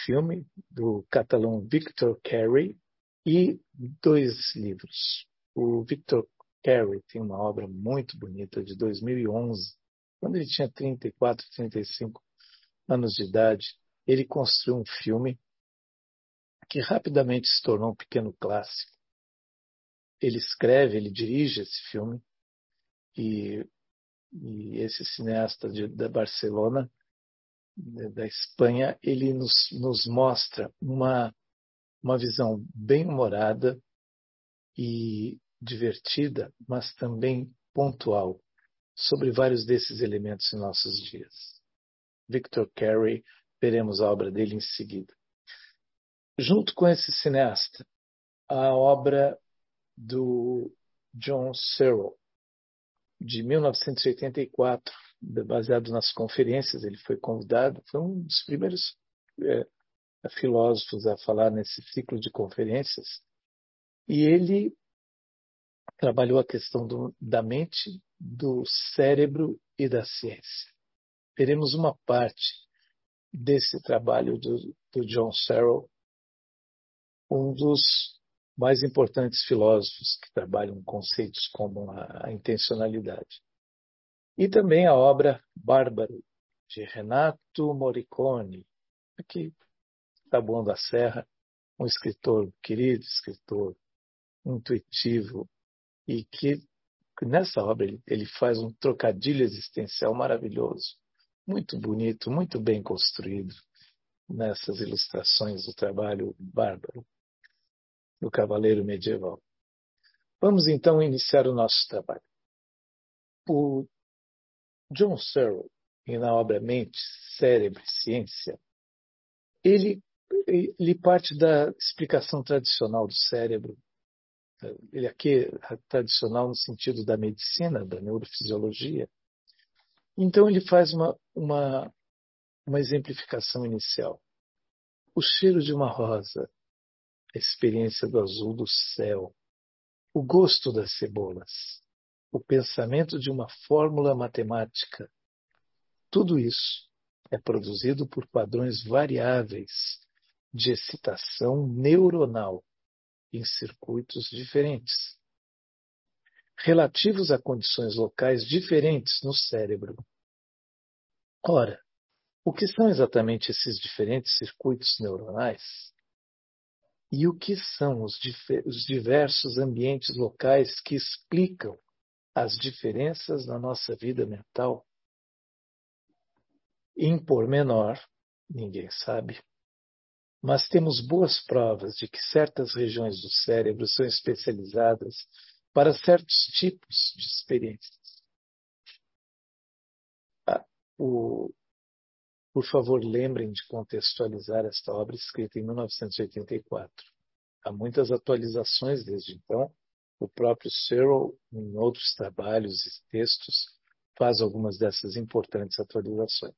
filme do catalão Victor Carey e 2 livros. O Victor Carey tem uma obra muito bonita de 2011, quando ele tinha 34, 35 anos de idade. Ele construiu um filme que rapidamente se tornou um pequeno clássico. Ele escreve, ele dirige esse filme e esse cineasta da Barcelona, da Espanha, ele nos mostra uma visão bem humorada e divertida, mas também pontual, sobre vários desses elementos em nossos dias. Victor Carey, veremos a obra dele em seguida. Junto com esse cineasta, a obra do John Searle, de 1984, baseado nas conferências. Ele foi convidado, foi um dos primeiros filósofos a falar nesse ciclo de conferências, e ele trabalhou a questão da mente, do cérebro e da ciência. Veremos uma parte desse trabalho do John Searle, um dos mais importantes filósofos que trabalham conceitos como a intencionalidade. E também a obra Bárbaro, de Renato Morricone, aqui Taboão da Serra, um escritor, querido escritor, intuitivo, e que nessa obra ele faz um trocadilho existencial maravilhoso, muito bonito, muito bem construído, nessas ilustrações do trabalho Bárbaro, do Cavaleiro Medieval. Vamos então iniciar o nosso trabalho. O John Searle, na obra Mente, Cérebro e Ciência, ele parte da explicação tradicional do cérebro. Ele aqui é tradicional no sentido da medicina, da neurofisiologia. Então ele faz uma exemplificação inicial. O cheiro de uma rosa, a experiência do azul do céu, o gosto das cebolas, o pensamento de uma fórmula matemática, tudo isso é produzido por padrões variáveis de excitação neuronal em circuitos diferentes, relativos a condições locais diferentes no cérebro. Ora, o que são exatamente esses diferentes circuitos neuronais? E o que são os diversos ambientes locais que explicam as diferenças na nossa vida mental? Em pormenor, ninguém sabe, mas temos boas provas de que certas regiões do cérebro são especializadas para certos tipos de experiências. Por favor, lembrem de contextualizar esta obra escrita em 1984. Há muitas atualizações desde então. O próprio Searle, em outros trabalhos e textos, faz algumas dessas importantes atualizações.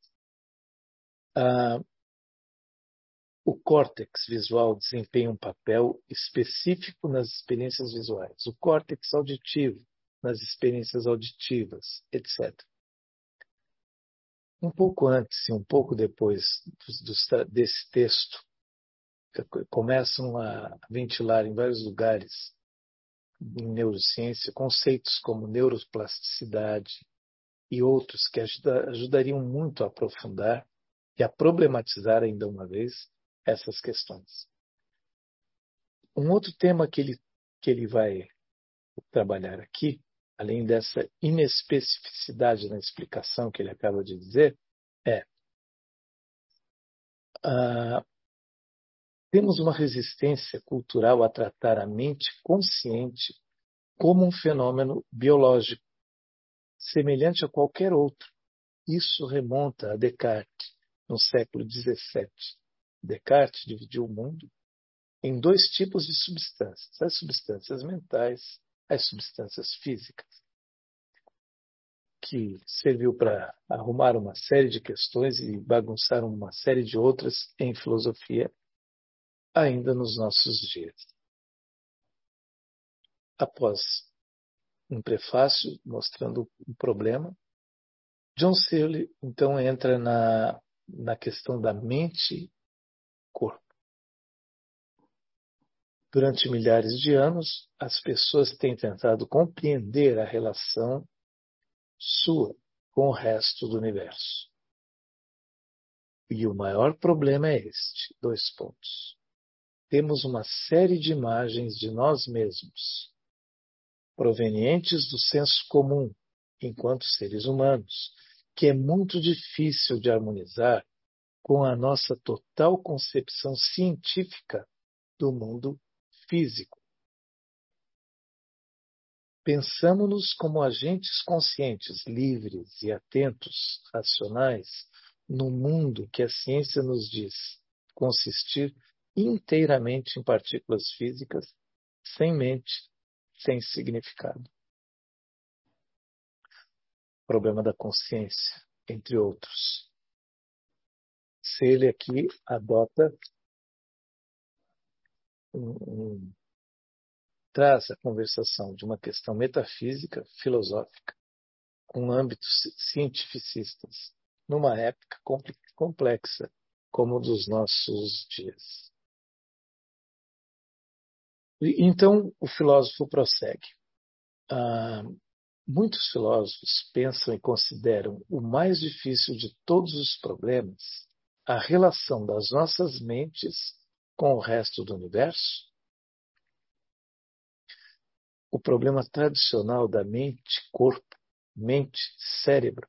O córtex visual desempenha um papel específico nas experiências visuais, o córtex auditivo nas experiências auditivas, etc. Um pouco antes e um pouco depois desse texto, começam a ventilar em vários lugares em neurociência conceitos como neuroplasticidade e outros que ajudariam muito a aprofundar e a problematizar ainda uma vez essas questões. Um outro tema que ele vai trabalhar aqui, além dessa inespecificidade na explicação que ele acaba de dizer, temos uma resistência cultural a tratar a mente consciente como um fenômeno biológico, semelhante a qualquer outro. Isso remonta a Descartes, no século XVII. Descartes dividiu o mundo em 2 tipos de substâncias: as substâncias mentais, as substâncias físicas, que serviu para arrumar uma série de questões e bagunçar uma série de outras em filosofia, ainda nos nossos dias. Após um prefácio mostrando o problema, John Searle então entra na questão da mente Durante milhares de anos, as pessoas têm tentado compreender a relação sua com o resto do universo. E o maior problema é este: dois pontos. Temos uma série de imagens de nós mesmos, provenientes do senso comum, enquanto seres humanos, que é muito difícil de harmonizar com a nossa total concepção científica do mundo físico. Pensamo-nos como agentes conscientes, livres e atentos, racionais, no mundo que a ciência nos diz consistir inteiramente em partículas físicas, sem mente, sem significado. Problema da consciência, entre outros. Se ele aqui adota traz a conversação de uma questão metafísica, filosófica, com âmbitos cientificistas, numa época complexa como o dos nossos dias. Então, o filósofo prossegue. Muitos filósofos pensam e consideram o mais difícil de todos os problemas a relação das nossas mentes com o resto do universo. O problema tradicional da mente-corpo, mente-cérebro.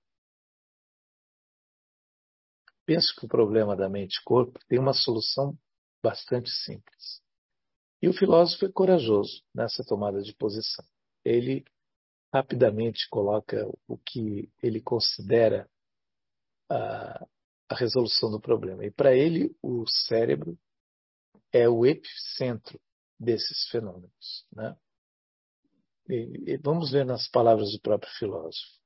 Penso que o problema da mente-corpo tem uma solução bastante simples. E o filósofo é corajoso nessa tomada de posição. Ele rapidamente coloca o que ele considera a resolução do problema. E para ele, o cérebro é o epicentro desses fenômenos, né? E vamos ver nas palavras do próprio filósofo.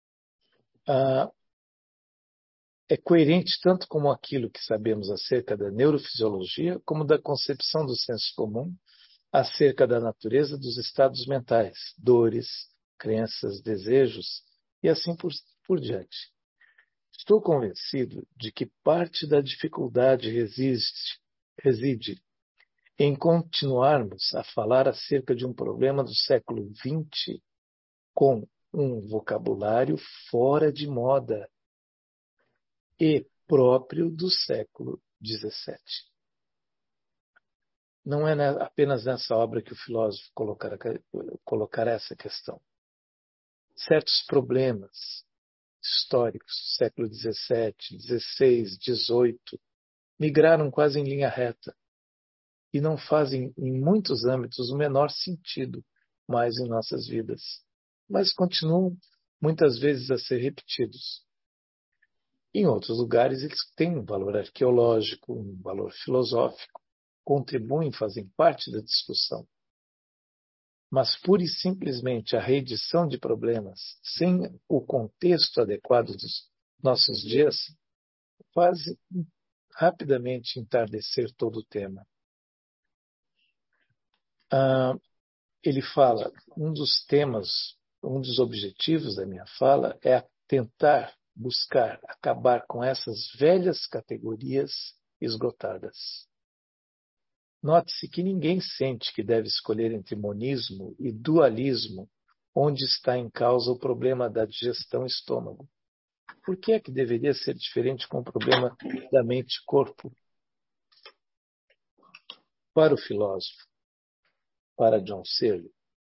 É coerente tanto com aquilo que sabemos acerca da neurofisiologia, como da concepção do senso comum acerca da natureza dos estados mentais, dores, crenças, desejos e assim por diante. Estou convencido de que parte da dificuldade reside em continuarmos a falar acerca de um problema do século XX com um vocabulário fora de moda e próprio do século XVII. Não é apenas nessa obra que o filósofo colocará essa questão. Certos problemas históricos do século XVII, XVI, XVIII migraram quase em linha reta e não fazem, em muitos âmbitos, o menor sentido mais em nossas vidas, mas continuam muitas vezes a ser repetidos. Em outros lugares, eles têm um valor arqueológico, um valor filosófico, contribuem, fazem parte da discussão. Mas, pura e simplesmente, a reedição de problemas, sem o contexto adequado dos nossos dias, faz rapidamente entardecer todo o tema. Ele fala, um dos objetivos da minha fala é tentar buscar acabar com essas velhas categorias esgotadas. Note-se que ninguém sente que deve escolher entre monismo e dualismo, onde está em causa o problema da digestão estômago. Por que é que deveria ser diferente com o problema da mente-corpo? Para o filósofo, para John Searle,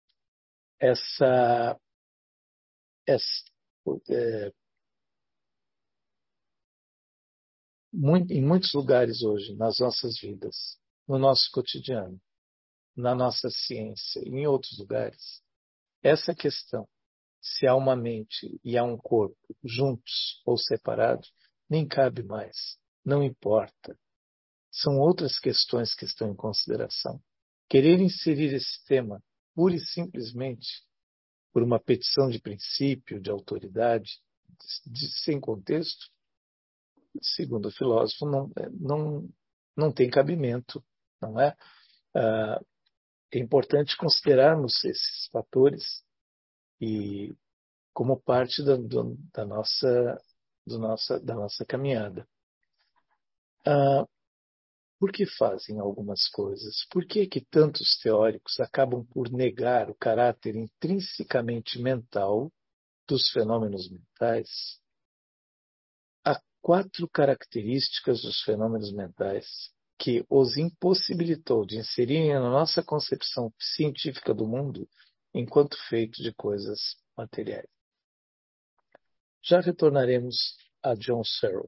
em muitos lugares hoje, nas nossas vidas, no nosso cotidiano, na nossa ciência, em outros lugares, essa questão, se há uma mente e há um corpo juntos ou separados, nem cabe mais, não importa. São outras questões que estão em consideração. Querer inserir esse tema pura e simplesmente por uma petição de princípio, de autoridade, sem contexto, segundo o filósofo, não tem cabimento, não é? É importante considerarmos esses fatores e como parte da nossa caminhada. Por que fazem algumas coisas? Por que que tantos teóricos acabam por negar o caráter intrinsecamente mental dos fenômenos mentais? Há 4 características dos fenômenos mentais que os impossibilitou de inserirem na nossa concepção científica do mundo enquanto feito de coisas materiais. Já retornaremos a John Searle.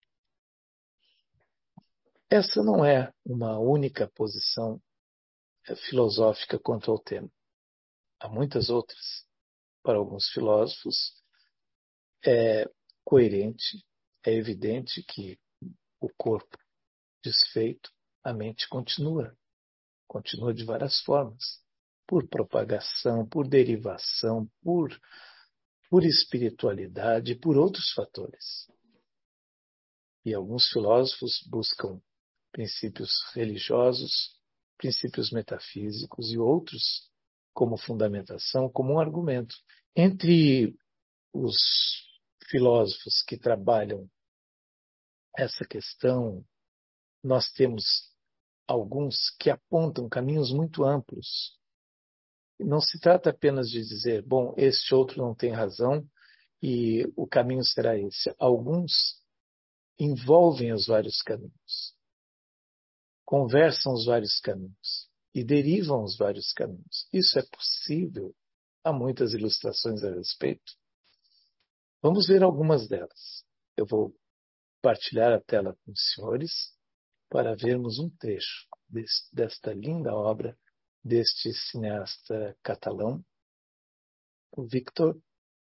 Essa não é uma única posição filosófica quanto ao tema. Há muitas outras. Para alguns filósofos, é coerente, é evidente que o corpo desfeito, a mente continua de várias formas, por propagação, por derivação, por espiritualidade, por outros fatores. E alguns filósofos buscam princípios religiosos, princípios metafísicos e outros como fundamentação, como um argumento. Entre os filósofos que trabalham essa questão, nós temos alguns que apontam caminhos muito amplos. Não se trata apenas de dizer, bom, este outro não tem razão e o caminho será esse. Alguns envolvem os vários caminhos, conversam os vários caminhos e derivam os vários caminhos. Isso é possível. Há muitas ilustrações a respeito. Vamos ver algumas delas. Eu vou partilhar a tela com os senhores para vermos um trecho desta linda obra deste cineasta catalão, o Victor,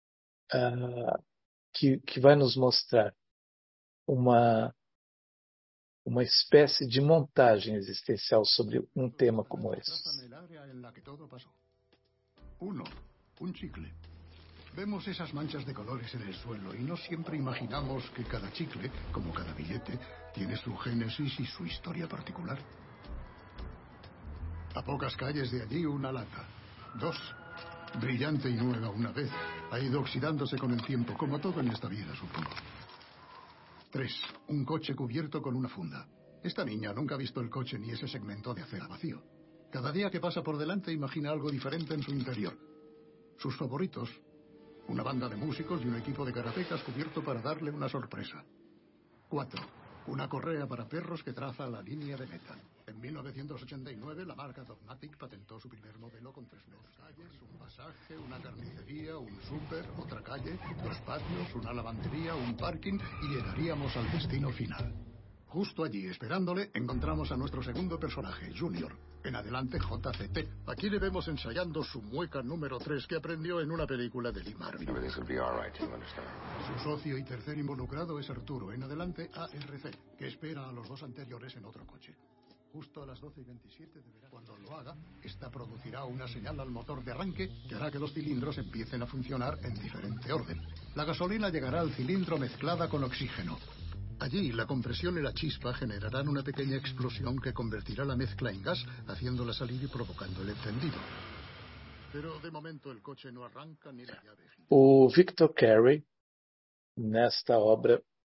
que vai nos mostrar uma espécie de montagem existencial sobre um tema como esse. Un chicle. Vemos esas manchas de colores en el suelo y no siempre imaginamos que cada chicle, como cada billete, tiene su génesis y su historia particular. A pocas calles de allí, una lata. 2. Brillante y nueva una vez. Ha ido oxidándose con el tiempo, como todo en esta vida, supongo. 3. Un coche cubierto con una funda. Esta niña nunca ha visto el coche ni ese segmento de acera vacío. Cada día que pasa por delante imagina algo diferente en su interior. Sus favoritos. Una banda de músicos y un equipo de karatecas cubierto para darle una sorpresa. 4. Una correa para perros que traza la línea de meta. En 1989, la marca Dogmatic patentó su primer modelo con 3 calles, un pasaje, una carnicería, un súper, otra calle, 2 patios, una lavandería, un parking y llegaríamos al destino final. Justo allí, esperándole, encontramos a nuestro segundo personaje, Junior. En adelante, JCT. Aquí le vemos ensayando su mueca número 3 que aprendió en una película de Lee Marvin. Su socio y tercer involucrado es Arturo. En adelante, ARC, que espera a los 2 anteriores en otro coche. Justo a las 12:27 deberá. Cuando lo haga, esta producirá una señal al motor de arranque que hará que los cilindros empiecen a funcionar en diferente orden. La gasolina llegará al cilindro mezclada con oxígeno. Allí, la compresión y la chispa generarán una pequeña explosión que convertirá la mezcla en gas, haciéndola salir y provocando el encendido. Pero de momento el coche no arranca ni la llave. O Victor Carey, nesta obra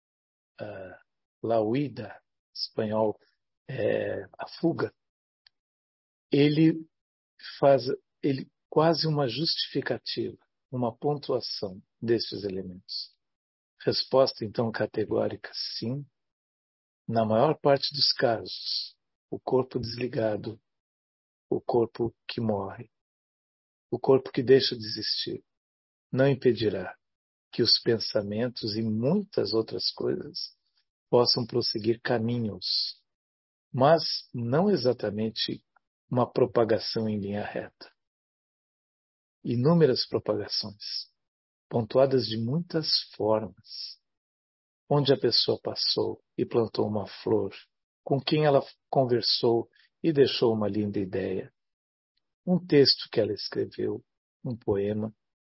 La Huida, espanhol, A Fuga, ele faz quase uma justificativa, uma pontuação desses elementos. Resposta, então, categórica, sim. Na maior parte dos casos, o corpo desligado, o corpo que morre, o corpo que deixa de existir, não impedirá que os pensamentos e muitas outras coisas possam prosseguir caminhos, mas não exatamente uma propagação em linha reta. Inúmeras propagações, pontuadas de muitas formas, onde a pessoa passou e plantou uma flor, com quem ela conversou e deixou uma linda ideia, um texto que ela escreveu, um poema,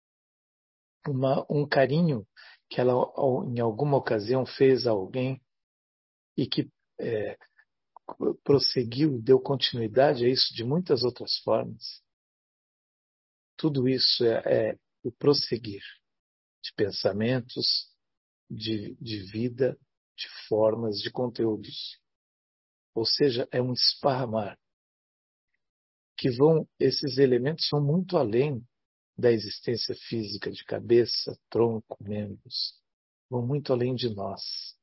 um carinho que ela em alguma ocasião fez a alguém e que prosseguiu, deu continuidade a isso de muitas outras formas. Tudo isso é o prosseguir de pensamentos, de vida, de formas, de conteúdos. ou seja, é um esparramar, esses elementos são muito além da existência física de cabeça, tronco, membros, vão muito além de nós.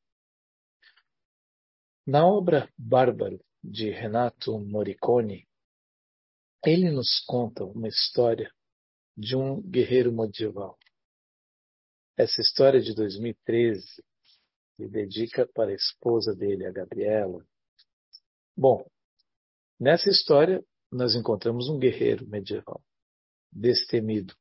Na obra Bárbaro, de Renato Morricone, ele nos conta uma história de um guerreiro medieval. Essa história de 2013 ele dedica para a esposa dele, a Gabriela. Bom, nessa história nós encontramos um guerreiro medieval, destemido,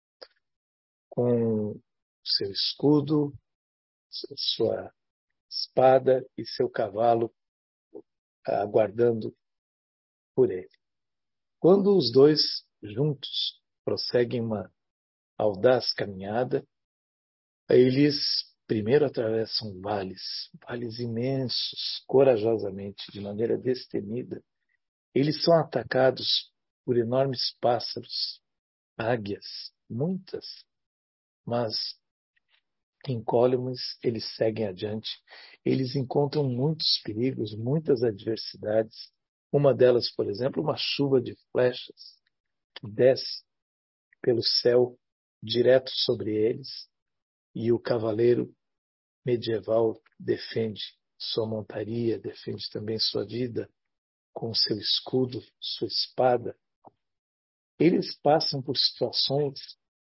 com seu escudo, sua espada e seu cavalo aguardando por ele. Quando os dois juntos prosseguem uma audaz caminhada, eles primeiro atravessam vales imensos, corajosamente, de maneira destemida. Eles são atacados por enormes pássaros, águias, muitas, mas incólumes eles seguem adiante. Eles encontram muitos perigos, muitas adversidades. Uma delas, por exemplo, uma chuva de flechas que desce pelo céu direto sobre eles, e o cavaleiro medieval defende sua montaria, defende também sua vida com seu escudo, sua espada. Eles passam por situações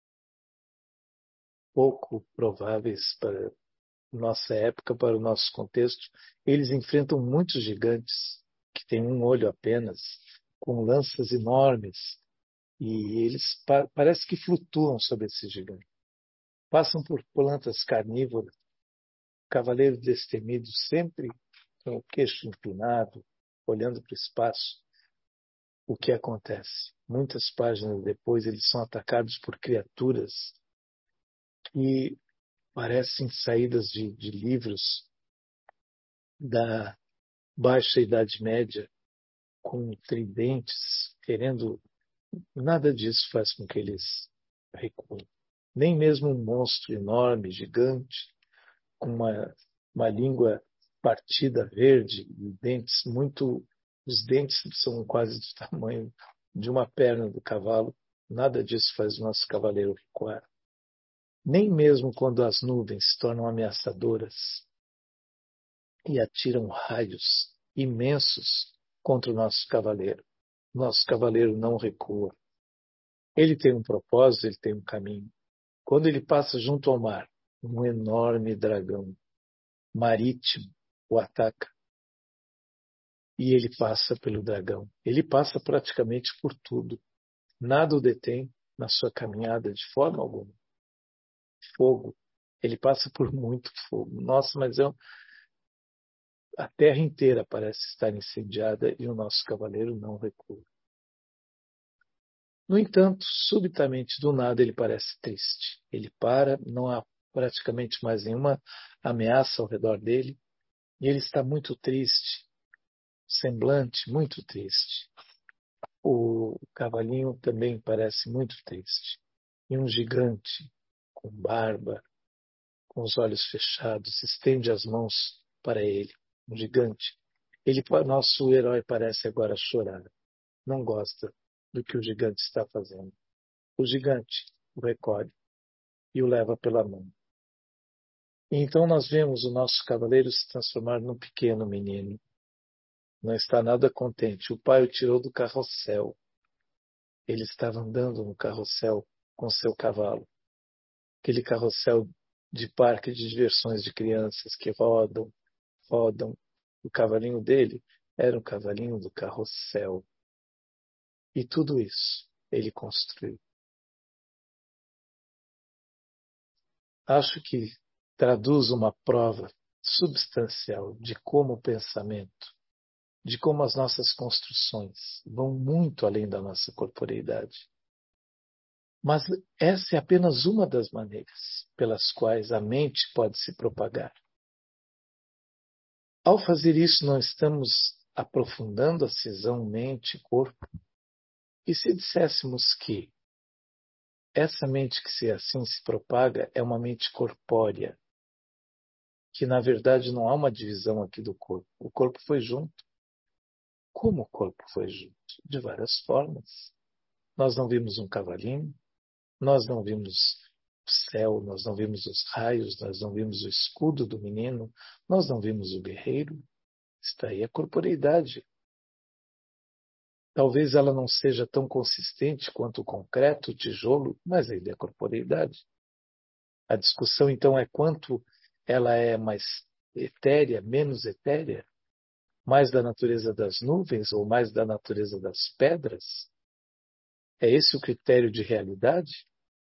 pouco prováveis para nossa época, para o nosso contexto. Eles enfrentam muitos gigantes que têm um olho apenas, com lanças enormes, e eles parece que flutuam sobre esses gigantes. Passam por plantas carnívoras, cavaleiro destemido, sempre com o queixo inclinado, olhando para o espaço. O que acontece? Muitas páginas depois, eles são atacados por criaturas que parecem saídas de livros da Baixa Idade Média, com tridentes, querendo. Nada disso faz com que eles recuem. Nem mesmo um monstro enorme, gigante, com uma língua partida verde e dentes muito. Os dentes são quase do tamanho de uma perna do cavalo. Nada disso faz o nosso cavaleiro recuar. Nem mesmo quando as nuvens se tornam ameaçadoras e atiram raios imensos contra o nosso cavaleiro não recua. Ele tem um propósito, ele tem um caminho. Quando ele passa junto ao mar, um enorme dragão marítimo o ataca. E ele passa pelo dragão. Ele passa praticamente por tudo. Nada o detém na sua caminhada de forma alguma. Fogo. Ele passa por muito fogo. Nossa, mas a terra inteira parece estar incendiada e o nosso cavaleiro não recua. No entanto, subitamente, do nada, ele parece triste. Ele para, não há praticamente mais nenhuma ameaça ao redor dele, e ele está muito triste, semblante muito triste. O cavalinho também parece muito triste. E um gigante, com barba, com os olhos fechados, estende as mãos para ele. Um gigante. Nosso herói parece agora chorar. Não gosta do que o gigante está fazendo. O gigante o recolhe e o leva pela mão. E então nós vemos o nosso cavaleiro se transformar num pequeno menino. Não está nada contente. O pai o tirou do carrossel. Ele estava andando no carrossel com seu cavalo. Aquele carrossel de parque de diversões de crianças que rodam, rodam. O cavalinho dele era um cavalinho do carrossel. E tudo isso ele construiu. Acho que traduz uma prova substancial de como o pensamento, de como as nossas construções vão muito além da nossa corporeidade. Mas essa é apenas uma das maneiras pelas quais a mente pode se propagar. Ao fazer isso, não estamos aprofundando a cisão mente-corpo? E se disséssemos que essa mente que assim se propaga é uma mente corpórea, que na verdade não há uma divisão aqui do corpo. O corpo foi junto. como o corpo foi junto? De várias formas. Nós não vimos um cavalinho, nós não vimos o céu, nós não vimos os raios, nós não vimos o escudo do menino, nós não vimos o guerreiro. Está aí a corporeidade. Talvez ela não seja tão consistente quanto o concreto, o tijolo, mas ainda é corporeidade. A discussão, então, é quanto ela é mais etérea, menos etérea, mais da natureza das nuvens ou mais da natureza das pedras? É esse o critério de realidade?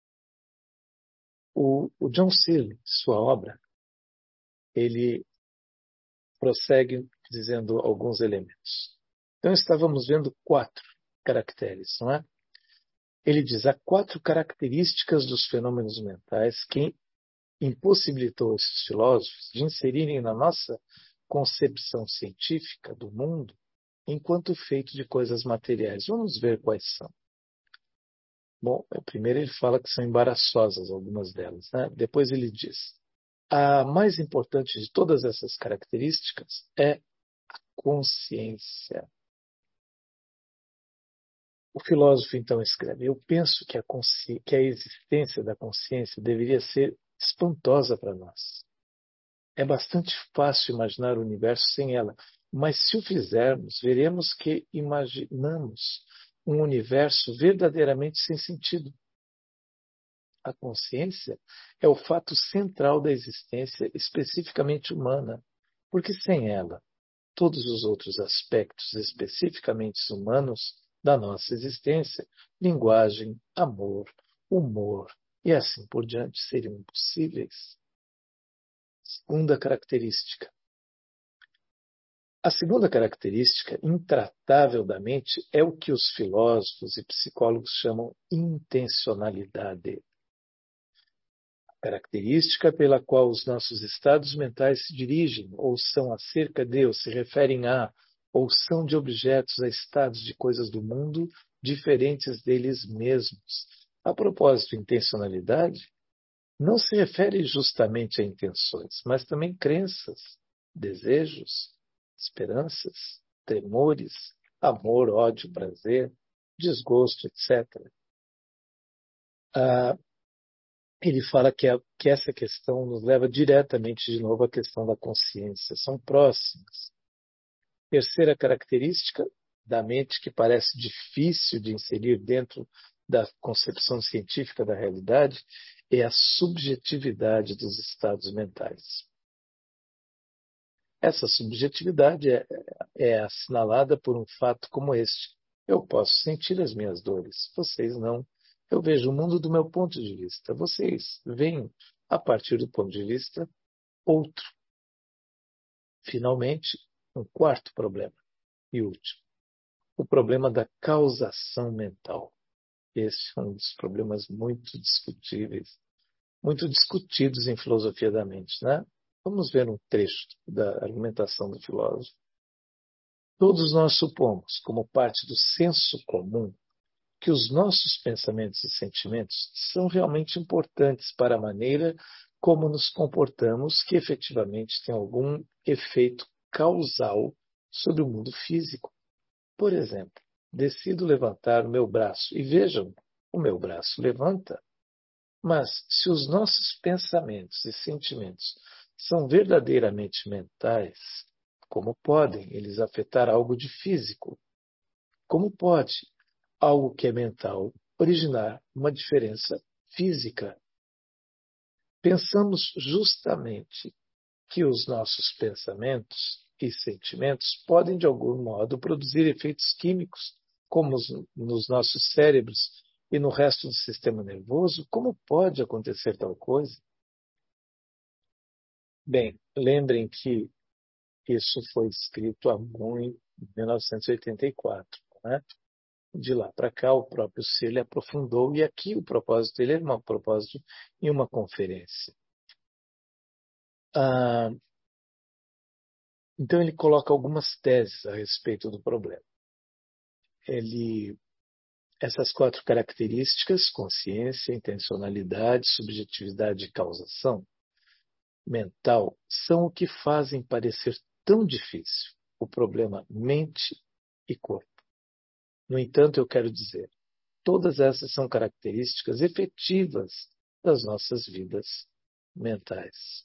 O John Searle, sua obra, ele prossegue dizendo alguns elementos. Então, estávamos vendo 4 caracteres, não é? Ele diz, há 4 características dos fenômenos mentais que impossibilitou esses filósofos de inserirem na nossa concepção científica do mundo enquanto feito de coisas materiais. Vamos ver quais são. Bom, primeiro ele fala que são embaraçosas algumas delas, né? Depois ele diz, a mais importante de todas essas características é a consciência. O filósofo então escreve, eu penso que a existência da consciência deveria ser espantosa para nós. É bastante fácil imaginar o universo sem ela, mas se o fizermos, veremos que imaginamos um universo verdadeiramente sem sentido. A consciência é o fato central da existência especificamente humana, porque sem ela, todos os outros aspectos especificamente humanos da nossa existência, linguagem, amor, humor e assim por diante, seriam impossíveis. Segunda característica. A segunda característica intratável da mente é o que os filósofos e psicólogos chamam intencionalidade. Característica pela qual os nossos estados mentais se dirigem, ou são acerca de, ou se referem a, ou são de objetos a estados de coisas do mundo diferentes deles mesmos. A propósito, intencionalidade não se refere justamente a intenções, mas também crenças, desejos, esperanças, temores, amor, ódio, prazer, desgosto, etc. Ele fala que essa questão nos leva diretamente de novo à questão da consciência. São próximas. Terceira característica da mente que parece difícil de inserir dentro da concepção científica da realidade é a subjetividade dos estados mentais. Essa subjetividade é assinalada por um fato como este. Eu posso sentir as minhas dores, vocês não. Eu vejo o mundo do meu ponto de vista, vocês veem a partir do ponto de vista outro. Finalmente, um quarto problema e último. O problema da causação mental. Esse é um dos problemas muito discutíveis, muito discutidos em filosofia da mente, né? Vamos ver um trecho da argumentação do filósofo. Todos nós supomos, como parte do senso comum, que os nossos pensamentos e sentimentos são realmente importantes para a maneira como nos comportamos, que efetivamente tem algum efeito causal sobre o mundo físico. Por exemplo, decido levantar o meu braço e vejam, o meu braço levanta. Mas se os nossos pensamentos e sentimentos são verdadeiramente mentais, como podem eles afetar algo de físico? Como pode algo que é mental originar uma diferença física? Pensamos justamente que os nossos pensamentos e sentimentos podem, de algum modo, produzir efeitos químicos, como nos nossos cérebros e no resto do sistema nervoso. Como pode acontecer tal coisa? Bem, lembrem que isso foi escrito há muito, em 1984, né? De lá para cá, o próprio Searle aprofundou, e aqui o propósito dele era um propósito em uma conferência. Então, ele coloca algumas teses a respeito do problema. Essas 4 características, consciência, intencionalidade, subjetividade e causação mental, são o que fazem parecer tão difícil o problema mente e corpo. No entanto, eu quero dizer, todas essas são características efetivas das nossas vidas mentais.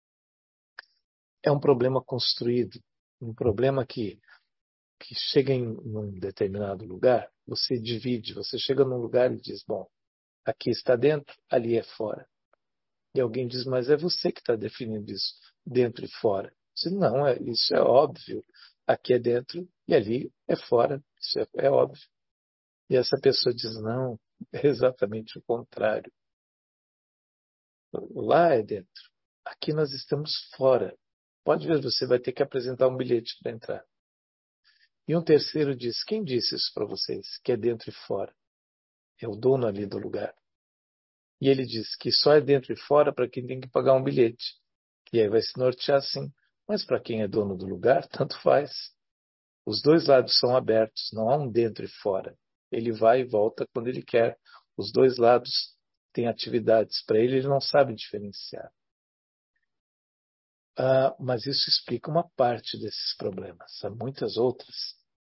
É um problema construído, um problema que chega em um determinado lugar, você divide, você chega num lugar e diz, bom, aqui está dentro, ali é fora. E alguém diz, mas é você que está definindo isso, dentro e fora. Você, não, isso é óbvio. Aqui é dentro e ali é fora. Isso é óbvio. E essa pessoa diz, não, é exatamente o contrário. Lá é dentro. Aqui nós estamos fora. Pode ver, você vai ter que apresentar um bilhete para entrar. E um terceiro diz, quem disse isso para vocês? Que é dentro e fora. É o dono ali do lugar. E ele diz que só é dentro e fora para quem tem que pagar um bilhete. E aí vai se nortear assim. Mas para quem é dono do lugar, tanto faz. Os dois lados são abertos, não há um dentro e fora. Ele vai e volta quando ele quer. Os dois lados têm atividades. Para ele não sabe diferenciar. Mas isso explica uma parte desses problemas. Há muitas outras.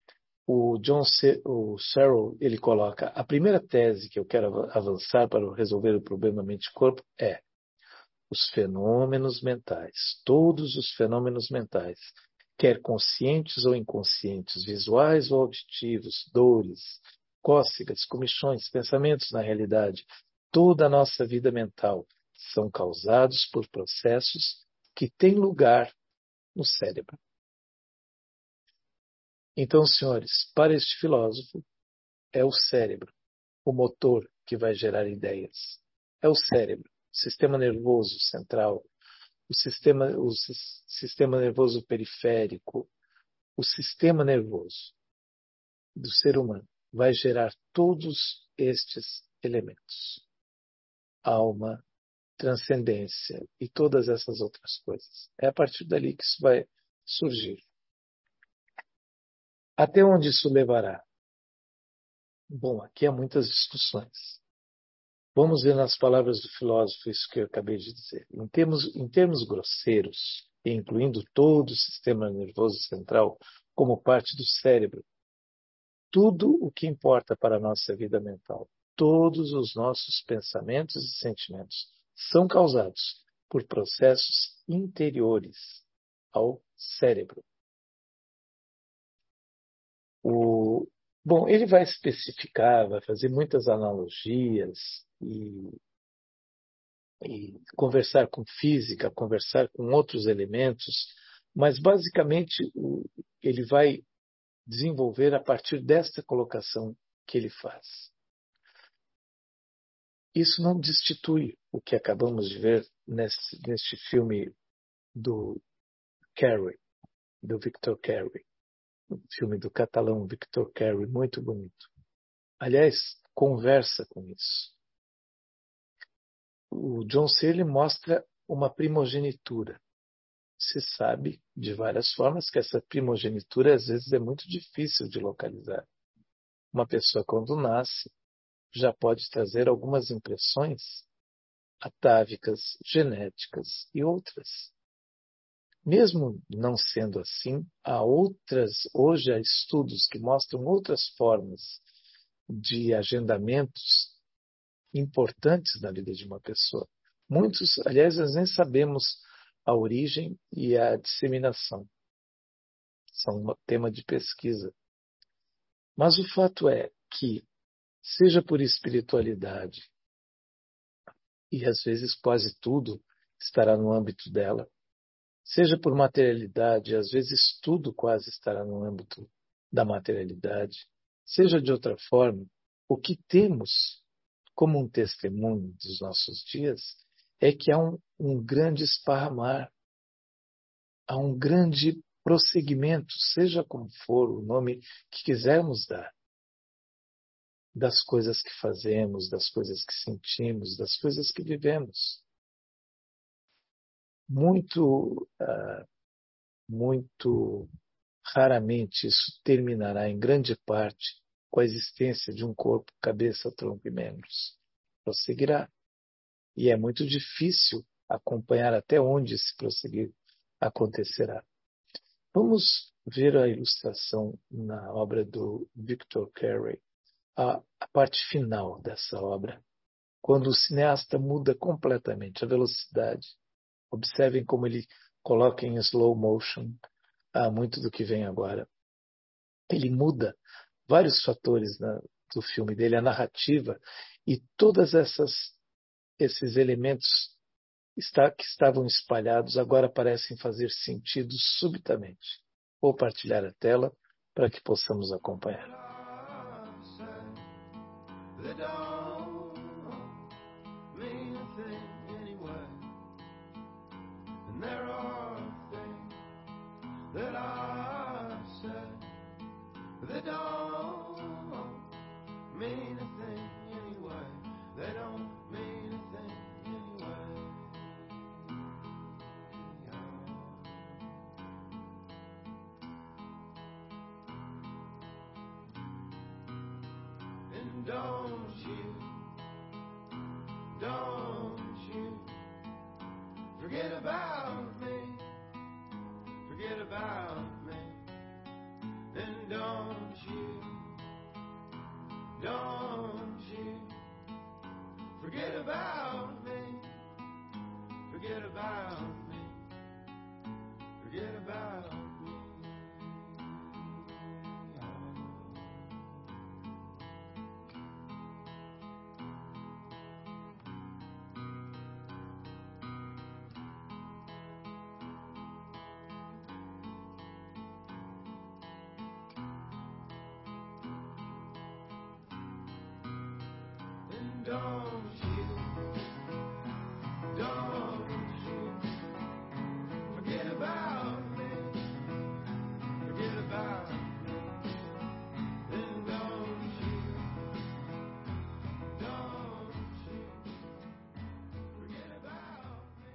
O Searle, ele coloca, a primeira tese que eu quero avançar para resolver o problema mente-corpo é os fenômenos mentais, todos os fenômenos mentais, quer conscientes ou inconscientes, visuais ou auditivos, dores, cócegas, comichões, pensamentos na realidade, toda a nossa vida mental são causados por processos que têm lugar no cérebro. Então, senhores, para este filósofo, é o cérebro, o motor que vai gerar ideias. É o cérebro, o sistema nervoso central, o sistema nervoso periférico, o sistema nervoso do ser humano vai gerar todos estes elementos. Alma, transcendência e todas essas outras coisas. É a partir dali que isso vai surgir. Até onde isso levará? Bom, aqui há muitas discussões. Vamos ver nas palavras do filósofo isso que eu acabei de dizer. Em termos grosseiros, incluindo todo o sistema nervoso central como parte do cérebro, tudo o que importa para a nossa vida mental, todos os nossos pensamentos e sentimentos são causados por processos interiores ao cérebro. Bom, ele vai especificar, vai fazer muitas analogias e conversar com física, conversar com outros elementos, mas basicamente ele vai desenvolver a partir desta colocação que ele faz. Isso não destitui o que acabamos de ver neste filme do Carrey, do Victor Carrey, o filme do catalão Victor Carrey, muito bonito. Aliás, conversa com isso. O John Searle mostra uma primogenitura. Se sabe de várias formas que essa primogenitura às vezes é muito difícil de localizar. Uma pessoa quando nasce já pode trazer algumas impressões atávicas, genéticas e outras. Mesmo não sendo assim, hoje há estudos que mostram outras formas de agendamentos importantes na vida de uma pessoa. Muitos, aliás, nós nem sabemos a origem e a disseminação. São um tema de pesquisa. Mas o fato é que, seja por espiritualidade, e às vezes quase tudo estará no âmbito dela, seja por materialidade, às vezes tudo quase estará no âmbito da materialidade, seja de outra forma, o que temos como um testemunho dos nossos dias é que há um grande esparramar, há um grande prosseguimento, seja como for o nome que quisermos dar, das coisas que fazemos, das coisas que sentimos, das coisas que vivemos. Muito raramente isso terminará em grande parte com a existência de um corpo, cabeça, tronco e membros. Prosseguirá. E é muito difícil acompanhar até onde esse prosseguir acontecerá. Vamos ver a ilustração na obra do Victor Carey, a parte final dessa obra, quando o cineasta muda completamente a velocidade. Observem como ele coloca em slow motion muito do que vem agora. Ele muda vários fatores do filme dele, a narrativa, e todas esses elementos que estavam espalhados agora parecem fazer sentido subitamente. Vou partilhar a tela para que possamos acompanhar. Don't you forget about me, forget about me, and don't you forget about me, forget about me, forget about me. Don't you forget about me, forget about me, and don't you forget about me.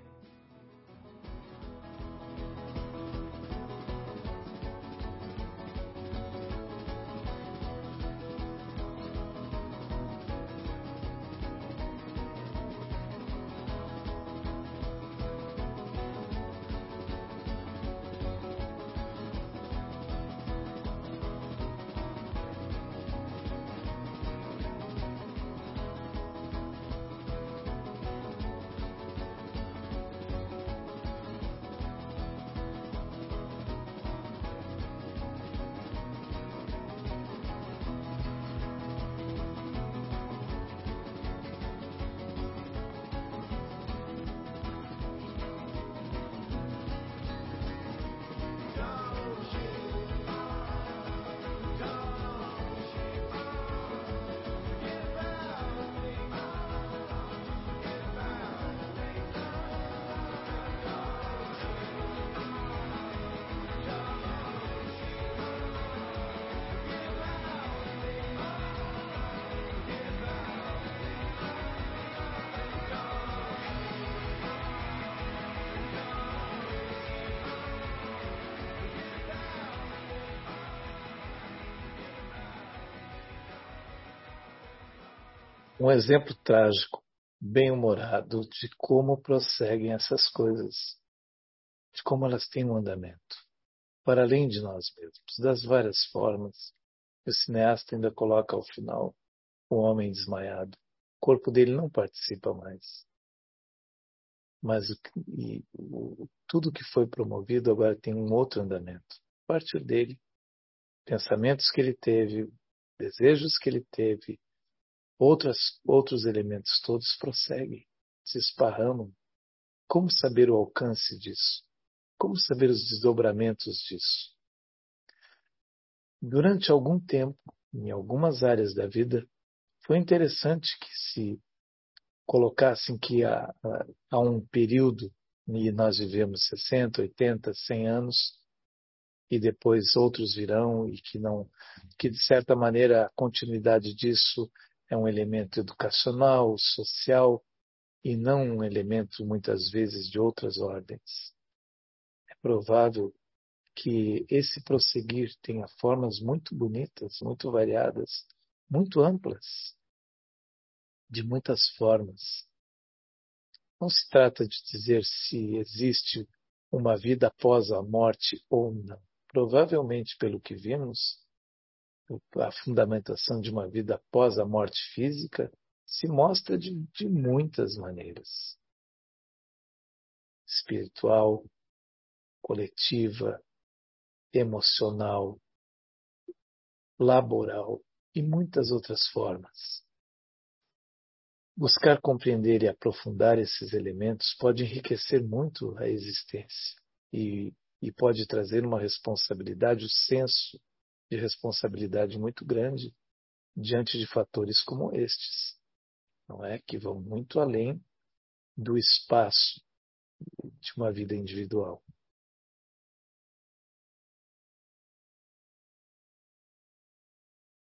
Um exemplo trágico, bem-humorado, de como prosseguem essas coisas, de como elas têm um andamento, para além de nós mesmos, das várias formas. O cineasta ainda coloca ao final o homem desmaiado. O corpo dele não participa mais. Mas tudo que foi promovido agora tem um outro andamento. A partir dele, pensamentos que ele teve, desejos que ele teve, outros elementos todos prosseguem, se esparramam. Como saber o alcance disso? Como saber os desdobramentos disso? Durante algum tempo, em algumas áreas da vida, foi interessante que se colocassem que há um período, e nós vivemos 60, 80, 100 anos, e depois outros virão, e que de certa maneira a continuidade disso é um elemento educacional, social, e não um elemento muitas vezes de outras ordens. É provável que esse prosseguir tenha formas muito bonitas, muito variadas, muito amplas, de muitas formas. Não se trata de dizer se existe uma vida após a morte ou não, provavelmente, pelo que vimos, a fundamentação de uma vida após a morte física se mostra de muitas maneiras. Espiritual, coletiva, emocional, laboral e muitas outras formas. Buscar compreender e aprofundar esses elementos pode enriquecer muito a existência e pode trazer uma responsabilidade, um senso de responsabilidade muito grande diante de fatores como estes, não é? Que vão muito além do espaço de uma vida individual.